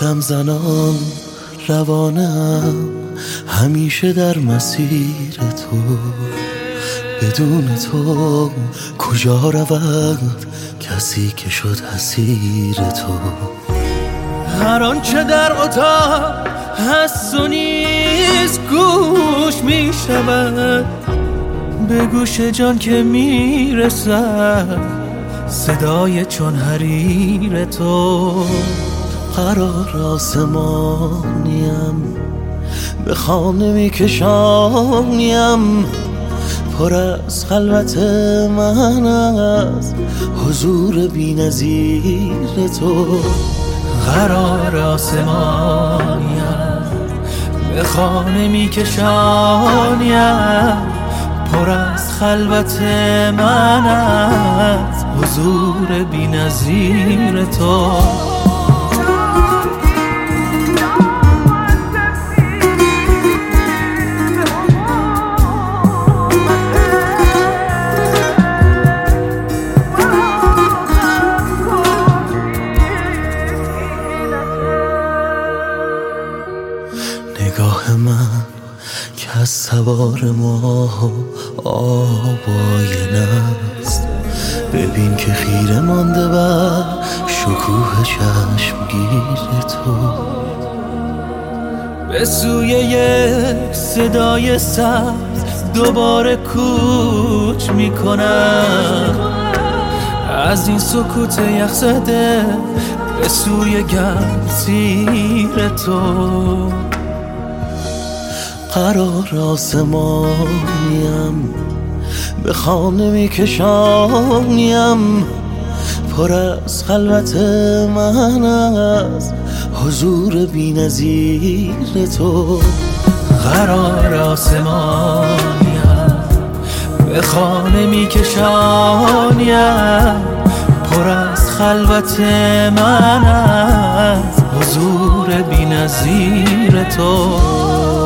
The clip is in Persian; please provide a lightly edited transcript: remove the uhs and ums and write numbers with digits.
ریتم زنان روانم همیشه در مسیر تو، بدون تو کجا رود کسی که شد اسیر تو. هر آنچه در اتاق هست و نیست گوش می شود، به گوش جان که می رسد صدای چون حریر تو. قرار آسمانیم به خانه می کشانیم، پر از خلوت من از حضور بی نظیر تو. قرار آسمانیم به خانه می کشانیم، پر از خلوت من از حضور بی نظیر تو. نگاه من که از سوار ما آبای است، ببین که خیره مانده بر شکوه چشمگیر تو. به سوی یک صدای سبز دوباره کوچ میکنم، از این سکوت یخزده به سوی گرمسیر تو. قرار آسمانیم به خانه می کشانیم، پر از خلوت من از حضور بی نظیر تو. قرار آسمانیم به خانه می کشانیم، پر از خلوت من از حضور بی نظیر تو.